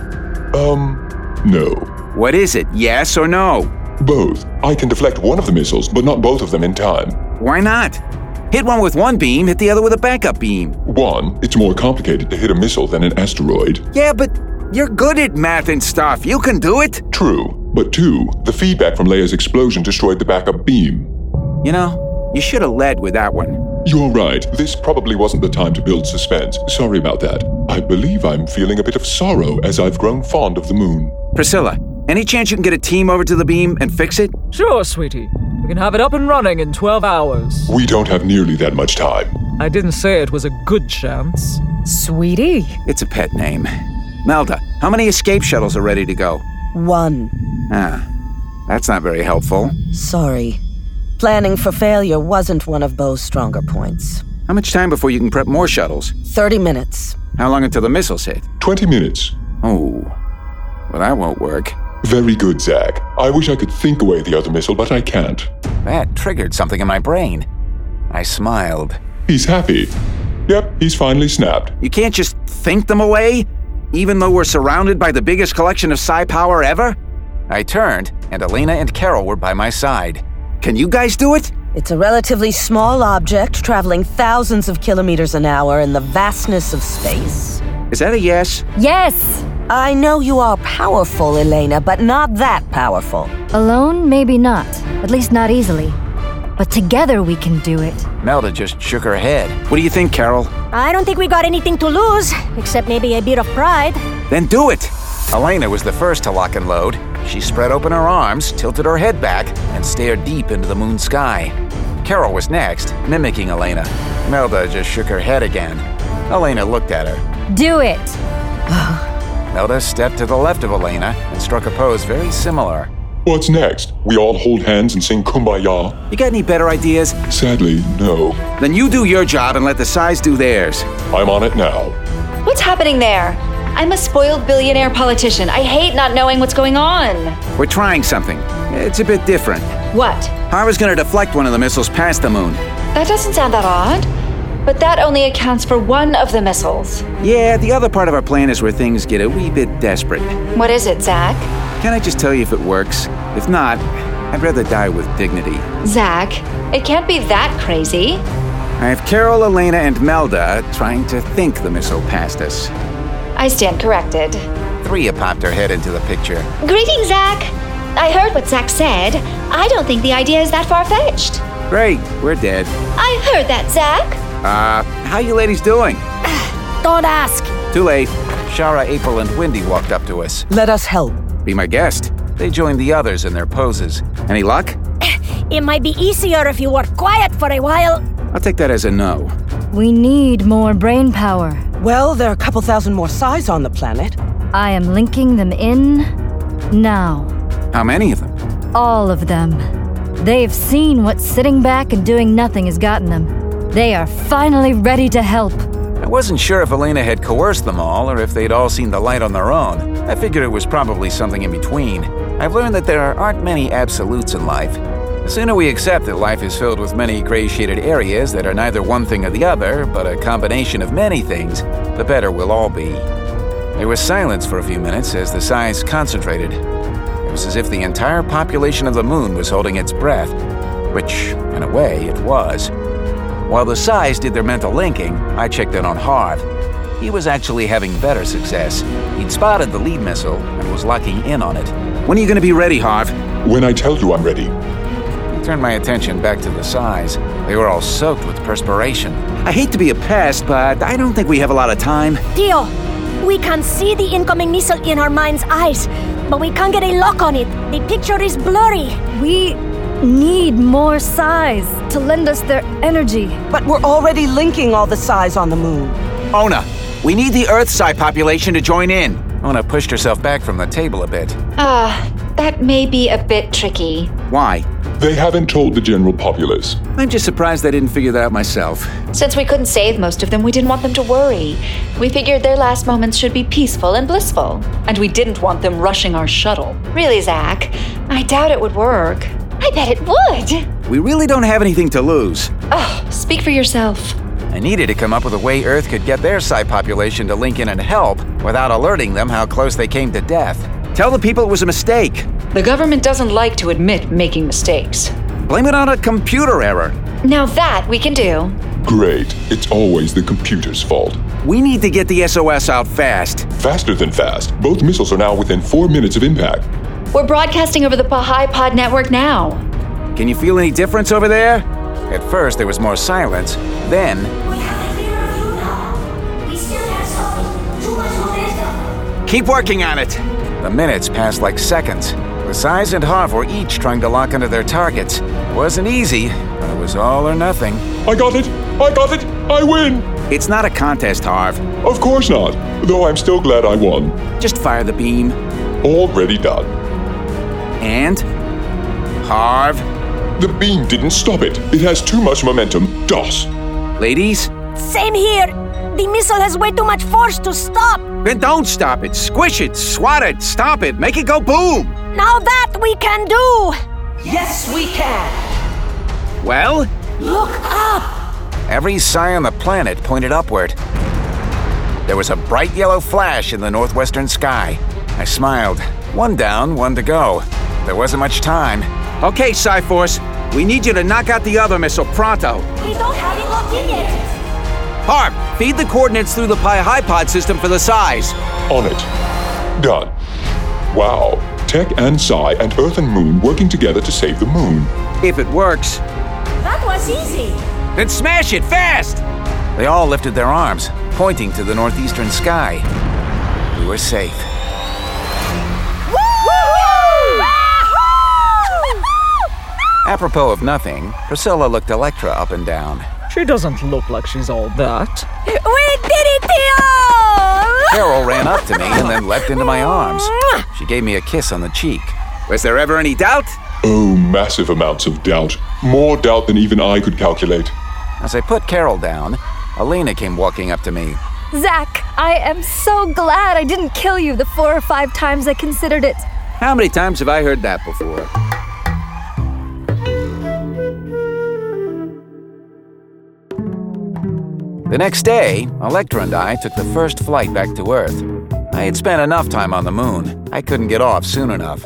No.
What is it, yes or no?
Both. I can deflect one of the missiles, but not both of them in time.
Why not? Hit one with one beam, hit the other with a backup beam.
One, it's more complicated to hit a missile than an asteroid.
Yeah, but you're good at math and stuff. You can do it.
True. But 2, the feedback from Leia's explosion destroyed the backup beam.
You know, you should have led with that one.
You're right. This probably wasn't the time to build suspense. Sorry about that. I believe I'm feeling a bit of sorrow as I've grown fond of the moon.
Priscilla, any chance you can get a team over to the beam and fix it?
Sure, sweetie. We can have it up and running in 12 hours.
We don't have nearly that much time.
I didn't say it was a good chance.
Sweetie?
It's a pet name. Melda, how many escape shuttles are ready to go?
1.
That's not very helpful.
Sorry. Planning for failure wasn't one of Bo's stronger points.
How much time before you can prep more shuttles?
30 minutes.
How long until the missiles hit?
20 minutes.
Oh, well, that won't work.
Very good, Zach. I wish I could think away the other missile, but I can't.
That triggered something in my brain. I smiled.
He's happy. Yep, he's finally snapped.
You can't just think them away, even though we're surrounded by the biggest collection of psi power ever? I turned, and Elena and Carol were by my side. Can you guys do it?
It's a relatively small object traveling thousands of kilometers an hour in the vastness of space.
Is that a yes?
Yes!
I know you are powerful, Elena, but not that powerful.
Alone, maybe not. At least not easily. But together we can do it.
Melda just shook her head. What do you think, Carol?
I don't think we got anything to lose, except maybe a bit of pride.
Then do it! Elena was the first to lock and load. She spread open her arms, tilted her head back, and stared deep into the moon sky. Carol was next, mimicking Elena. Melda just shook her head again. Elena looked at her.
Do it!
Melda stepped to the left of Elena and struck a pose very similar.
What's next? We all hold hands and sing Kumbaya?
You got any better ideas?
Sadly, no.
Then you do your job and let the Sais do theirs.
I'm on it now.
What's happening there? I'm a spoiled billionaire politician. I hate not knowing what's going on.
We're trying something. It's a bit different.
What?
Harva's gonna deflect one of the missiles past the moon.
That doesn't sound that odd. But that only accounts for one of the missiles.
Yeah, the other part of our plan is where things get a wee bit desperate.
What is it, Zach?
Can I just tell you if it works? If not, I'd rather die with dignity.
Zach, it can't be that crazy.
I have Carol, Elena, and Melda trying to think the missile past us.
I stand corrected.
Threa popped her head into the picture.
Greetings, Zach. I heard what Zach said. I don't think the idea is that far-fetched.
Great, we're dead.
I heard that, Zach.
How you ladies doing?
Don't ask.
Too late. Shara, April, and Wendy walked up to us.
Let us help.
Be my guest. They joined the others in their poses. Any luck?
It might be easier if you were quiet for a while.
I'll take that as a no.
We need more brain power.
Well, there are a couple thousand more Sais on the planet.
I am linking them in now.
How many of them?
All of them. They've seen what sitting back and doing nothing has gotten them. They are finally ready to help.
I wasn't sure if Elena had coerced them all or if they'd all seen the light on their own. I figured it was probably something in between. I've learned that there aren't many absolutes in life. The sooner we accept that life is filled with many gray-shaded areas that are neither one thing or the other, but a combination of many things, the better we'll all be. There was silence for a few minutes as the Sais concentrated. It was as if the entire population of the moon was holding its breath, which, in a way, it was. While the Sais did their mental linking, I checked in on Harv. He was actually having better success. He'd spotted the lead missile and was locking in on it. When are you going to be ready, Harv?
When I tell you I'm ready.
I turned my attention back to the Sais. They were all soaked with perspiration. I hate to be a pest, but I don't think we have a lot of time.
Tio, we can see the incoming missile in our mind's eyes, but we can't get a lock on it. The picture is blurry.
We need more Sais to lend us their energy.
But we're already linking all the Sais on the moon.
Ona, we need the Earth Sai population to join in. Ona pushed herself back from the table a bit.
That may be a bit tricky.
Why?
They haven't told the general populace.
I'm just surprised I didn't figure that out myself.
Since we couldn't save most of them, we didn't want them to worry. We figured their last moments should be peaceful and blissful. And we didn't want them rushing our shuttle. Really, Zach, I doubt it would work.
I bet it would.
We really don't have anything to lose.
Oh, speak for yourself.
I needed to come up with a way Earth could get their Sai population to link in and help without alerting them how close they came to death. Tell the people it was a mistake.
The government doesn't like to admit making mistakes.
Blame it on a computer error.
Now that we can do.
Great. It's always the computer's fault.
We need to get the SOS out fast.
Faster than fast. Both missiles are now within 4 minutes of impact.
We're broadcasting over the Pahai Pod network now.
Can you feel any difference over there? At first, there was more silence. Then...
We have a clearer view now. We still have something. Too much momentum.
Keep working on it. The minutes passed like seconds. The Sais and Harv were each trying to lock onto their targets. It wasn't easy, but it was all or nothing.
I got it! I got it! I win!
It's not a contest, Harv.
Of course not, though I'm still glad I won.
Just fire the beam.
Already done.
And? Harv?
The beam didn't stop it. It has too much momentum. DOS.
Ladies?
Same here. The missile has way too much force to stop.
Then don't stop it. Squish it, swat it, stop it, make it go boom.
Now that we can do.
Yes, we can.
Well?
Look up.
Every Sai on the planet pointed upward. There was a bright yellow flash in the northwestern sky. I smiled. One down, one to go. There wasn't much time. Okay, Sai Force, we need you to knock out the other missile pronto.
We don't have it locked in yet.
Harv, feed the coordinates through the Pahai Pod system for the Sais.
On it. Done. Wow. Tech and Sai and Earth and Moon working together to save the moon.
If it works.
That was easy.
Then smash it fast! They all lifted their arms, pointing to the northeastern sky. We were safe. Apropos of nothing, Priscilla looked Electra up and down.
She doesn't look like she's all that.
We did it, Theo!
Carol ran up to me and then leapt into my arms. She gave me a kiss on the cheek. Was there ever any doubt?
Oh, massive amounts of doubt. More doubt than even I could calculate.
As I put Carol down, Elena came walking up to me.
Zach, I am so glad I didn't kill you the 4 or 5 times I considered it.
How many times have I heard that before? The next day, Electra and I took the first flight back to Earth. I had spent enough time on the moon. I couldn't get off soon enough.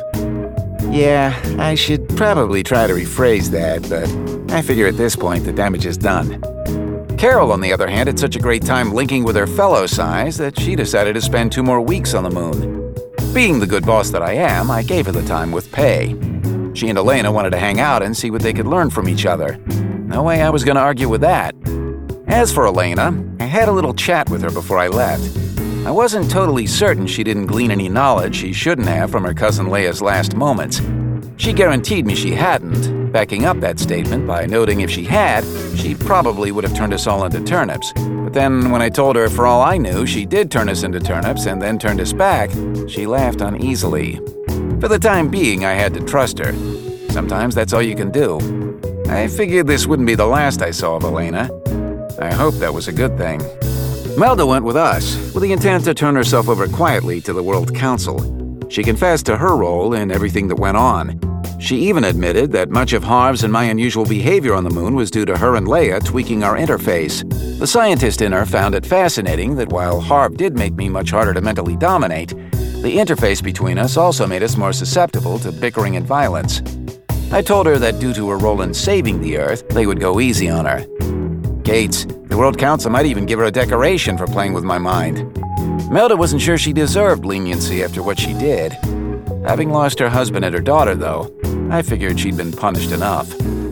Yeah, I should probably try to rephrase that, but I figure at this point the damage is done. Carol, on the other hand, had such a great time linking with her fellow Psys that she decided to spend 2 more weeks on the moon. Being the good boss that I am, I gave her the time with pay. She and Elena wanted to hang out and see what they could learn from each other. No way I was going to argue with that. As for Elena, I had a little chat with her before I left. I wasn't totally certain she didn't glean any knowledge she shouldn't have from her cousin Leia's last moments. She guaranteed me she hadn't, backing up that statement by noting if she had, she probably would have turned us all into turnips. But then when I told her for all I knew she did turn us into turnips and then turned us back, she laughed uneasily. For the time being, I had to trust her. Sometimes that's all you can do. I figured this wouldn't be the last I saw of Elena. I hope that was a good thing. Melda went with us, with the intent to turn herself over quietly to the World Council. She confessed to her role in everything that went on. She even admitted that much of Harv's and my unusual behavior on the moon was due to her and Leia tweaking our interface. The scientist in her found it fascinating that while Harv did make me much harder to mentally dominate, the interface between us also made us more susceptible to bickering and violence. I told her that due to her role in saving the Earth, they would go easy on her. Gates, the World Council might even give her a decoration for playing with my mind. Melda wasn't sure she deserved leniency after what she did. Having lost her husband and her daughter, though, I figured she'd been punished enough.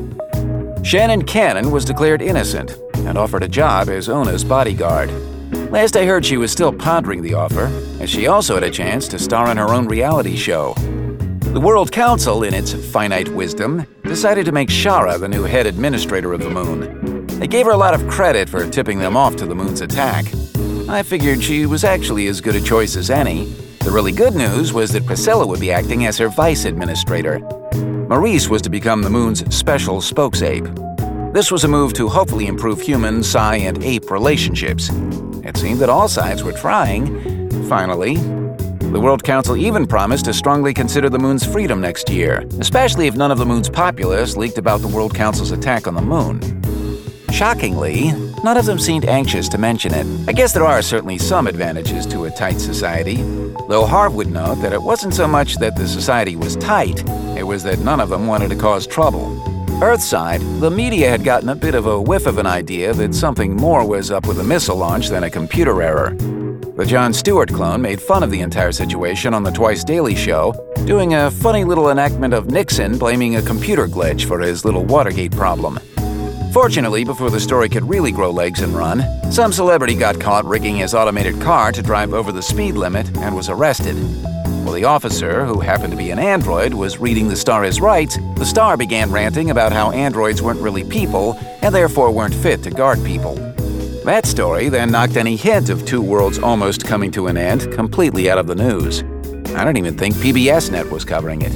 Shannon Cannon was declared innocent and offered a job as Ona's bodyguard. Last I heard, she was still pondering the offer, as she also had a chance to star in her own reality show. The World Council, in its finite wisdom, decided to make Shara the new head administrator of the moon. They gave her a lot of credit for tipping them off to the moon's attack. I figured she was actually as good a choice as any. The really good news was that Priscilla would be acting as her vice administrator. Maurice was to become the moon's special spokesape. This was a move to hopefully improve human, Psi, and ape relationships. It seemed that all sides were trying. Finally, the World Council even promised to strongly consider the moon's freedom next year, especially if none of the moon's populace leaked about the World Council's attack on the moon. Shockingly, none of them seemed anxious to mention it. I guess there are certainly some advantages to a tight society, though Harv would note that it wasn't so much that the society was tight, it was that none of them wanted to cause trouble. Earthside, the media had gotten a bit of a whiff of an idea that something more was up with the missile launch than a computer error. The Jon Stewart clone made fun of the entire situation on the Twice Daily Show, doing a funny little enactment of Nixon blaming a computer glitch for his little Watergate problem. Fortunately, before the story could really grow legs and run, some celebrity got caught rigging his automated car to drive over the speed limit and was arrested. While the officer, who happened to be an android, was reading the star his rights, the star began ranting about how androids weren't really people and therefore weren't fit to guard people. That story then knocked any hint of two worlds almost coming to an end completely out of the news. I don't even think PBS Net was covering it.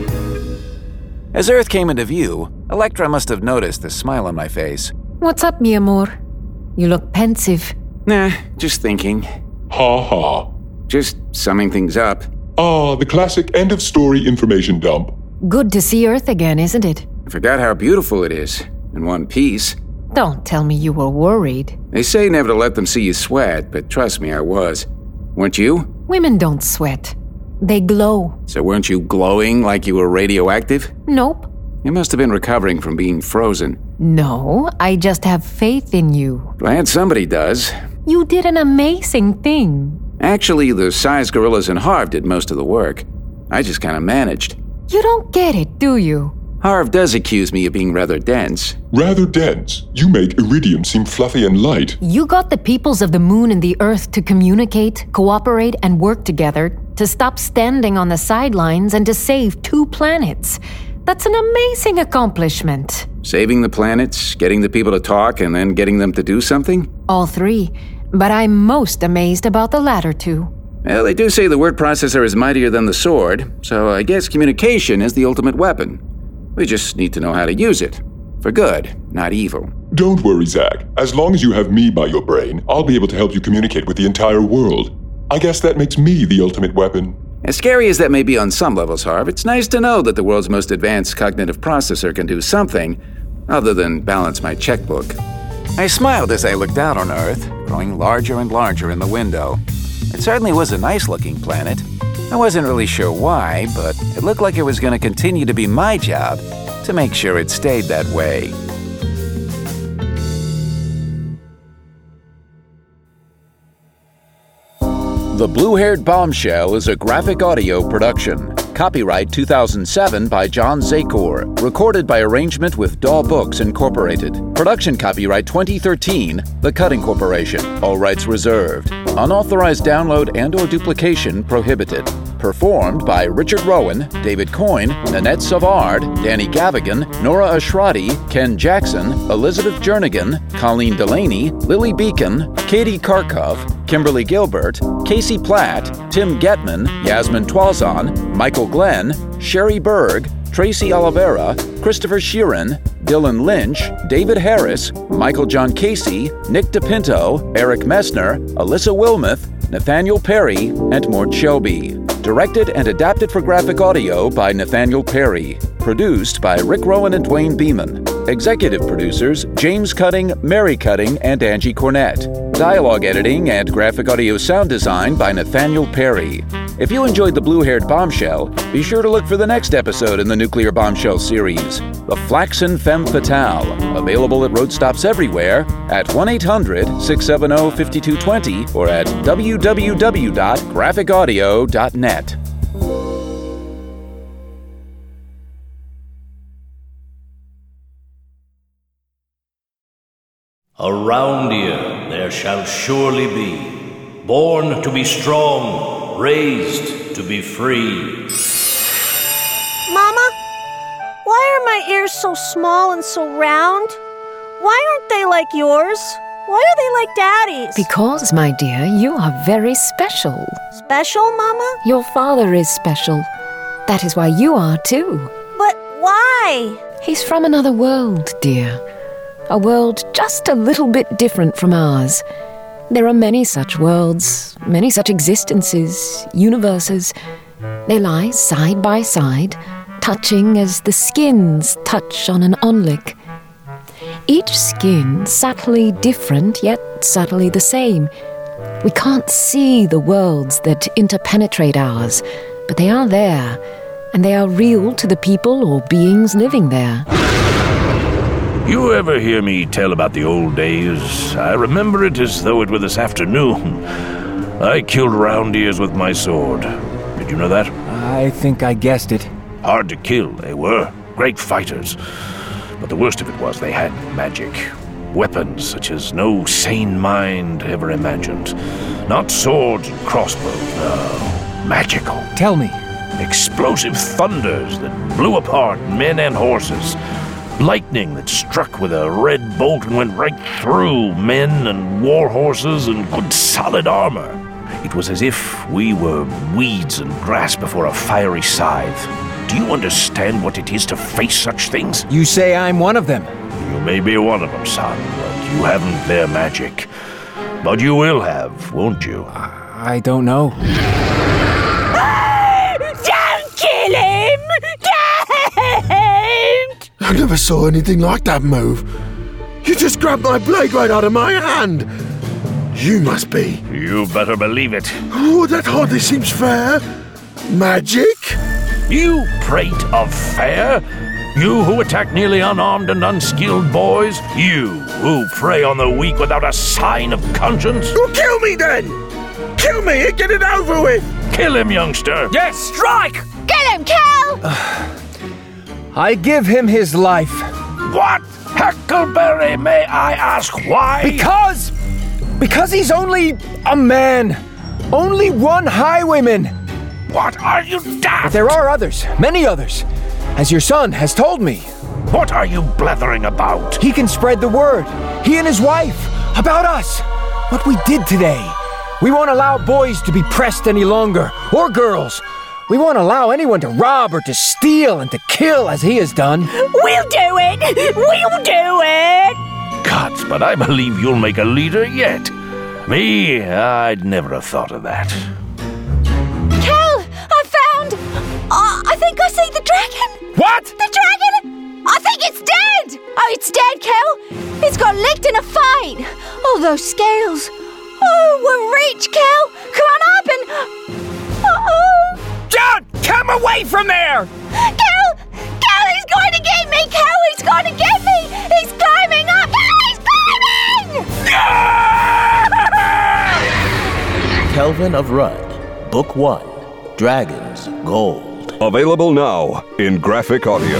As Earth came into view, Electra must have noticed the smile on my face.
What's up, mi amor? You look pensive.
Nah, just thinking.
Ha ha.
Just summing things up.
Ah, the classic end-of-story information dump.
Good to see Earth again, isn't it?
I forgot how beautiful it is, in one piece.
Don't tell me you were worried.
They say never to let them see you sweat, but trust me, I was. Weren't you?
Women don't sweat. They glow.
So weren't you glowing like you were radioactive?
Nope.
You must have been recovering from being frozen.
No, I just have faith in you.
Glad somebody does.
You did an amazing thing.
Actually, the size gorillas and Harv did most of the work. I just kind of managed.
You don't get it, do you?
Harv does accuse me of being rather dense.
Rather dense? You make Iridium seem fluffy and light.
You got the peoples of the moon and the earth to communicate, cooperate, and work together to stop standing on the sidelines and to save 2 planets. That's an amazing accomplishment.
Saving the planets, getting the people to talk, and then getting them to do something?
All 3, but I'm most amazed about the latter 2.
Well, they do say the word processor is mightier than the sword, so I guess communication is the ultimate weapon. We just need to know how to use it. For good, not evil.
Don't worry, Zach. As long as you have me by your brain, I'll be able to help you communicate with the entire world. I guess that makes me the ultimate weapon.
As scary as that may be on some levels, Harv, it's nice to know that the world's most advanced cognitive processor can do something other than balance my checkbook. I smiled as I looked out on Earth, growing larger and larger in the window. It certainly was a nice-looking planet. I wasn't really sure why, but it looked like it was going to continue to be my job to make sure it stayed that way. The Blue-Haired Bombshell is a graphic audio production. Copyright 2007 by John Zakor. Recorded by arrangement with Daw Books Incorporated. Production copyright 2013, The Cutting Corporation. All rights reserved. Unauthorized download and/or duplication prohibited. Performed by Richard Rowan, David Coyne, Nanette Savard, Danny Gavigan, Nora Ashrati, Ken Jackson, Elizabeth Jernigan, Colleen Delaney, Lily Beacon, Katie Karkov, Kimberly Gilbert, Casey Platt, Tim Getman, Yasmin Twazon, Michael Glenn, Sherry Berg, Tracy Oliveira, Christopher Sheeran, Dylan Lynch, David Harris, Michael John Casey, Nick DePinto, Eric Messner, Alyssa Wilmoth, Nathaniel Perry, and Mort Shelby. Directed and adapted for graphic audio by Nathaniel Perry. Produced by Rick Rowan and Dwayne Beeman. Executive producers James Cutting, Mary Cutting, and Angie Cornett. Dialogue editing and graphic audio sound design by Nathaniel Perry. If you enjoyed The Blue-Haired Bombshell, be sure to look for the next episode in the Nuclear Bombshell series, The Flaxen Femme Fatale, available at road stops everywhere at 1-800-670-5220 or at www.graphicaudio.net.
Around here there shall surely be, born to be strong, raised to be free.
Mama, why are my ears so small and so round? Why aren't they like yours? Why are they like Daddy's?
Because, my dear, you are very special.
Special, Mama?
Your father is special. That is why you are, too.
But why?
He's from another world, dear. A world just a little bit different from ours. There are many such worlds, many such existences, universes. They lie side by side, touching as the skins touch on an onlik. Each skin subtly different, yet subtly the same. We can't see the worlds that interpenetrate ours, but they are there, and they are real to the people or beings living there.
You ever hear me tell about the old days? I remember it as though it were this afternoon. I killed round ears with my sword. Did you know that?
I think I guessed it.
Hard to kill, they were. Great fighters. But the worst of it was they had magic. Weapons such as no sane mind ever imagined. Not swords and crossbows, no. Magical.
Tell me.
Explosive thunders that blew apart men and horses. Lightning that struck with a red bolt and went right through men and war horses and good solid armor. It was as if we were weeds and grass before a fiery scythe. Do you understand what it is to face such things?
You say I'm one of them.
You may be one of them, son, but you haven't their magic. But you will have, won't you?
I don't know.
Don't kill him! Don't!
I never saw anything like that move. You just grabbed my blade right out of my hand. You must be.
You better believe it.
Oh, that hardly seems fair. Magic?
You prate of fair? You who attack nearly unarmed and unskilled boys? You who prey on the weak without a sign of conscience?
Well, kill me then! Kill me and get it over with!
Kill him, youngster!
Yes, strike!
Kill him, Cal!
I give him his life.
What? Huckleberry, may I ask why?
Because he's only a man. Only one highwayman.
What are you daft?
But there are others, many others, as your son has told me.
What are you blethering about?
He can spread the word, he and his wife, about us, what we did today. We won't allow boys to be pressed any longer, or girls. We won't allow anyone to rob or to steal and to kill as he has done.
We'll do it! We'll do it!
Gods, but I believe you'll make a leader yet. Me, I'd never have thought of that.
Kel, I found... I think I see the dragon.
What?
The dragon! I think it's dead! Oh, it's dead, Kel. It's got licked in a fight. Oh, those scales. Oh, we're rich, Kel. Come on up and... Uh-oh.
John, come away from there!
Kel, he's going to get me, Kel. He's going to get me. He's climbing up. Kel, he's climbing!
Kelvin of Rudd, Book 1, Dragon's Gold.
Available now in graphic audio.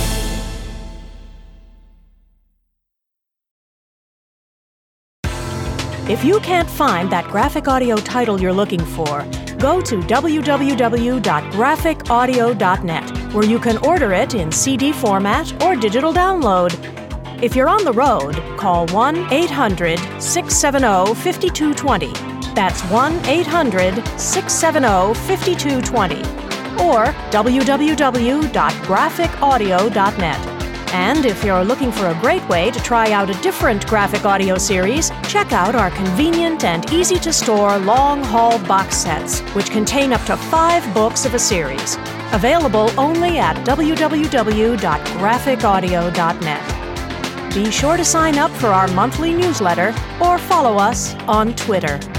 If you can't find that graphic audio title you're looking for, go to www.graphicaudio.net, where you can order it in CD format or digital download. If you're on the road, call 1-800-670-5220. That's 1-800-670-5220. Or www.graphicaudio.net. And if you're looking for a great way to try out a different graphic audio series, check out our convenient and easy-to-store long-haul box sets, which contain up to 5 books of a series. Available only at www.graphicaudio.net. Be sure to sign up for our monthly newsletter or follow us on Twitter.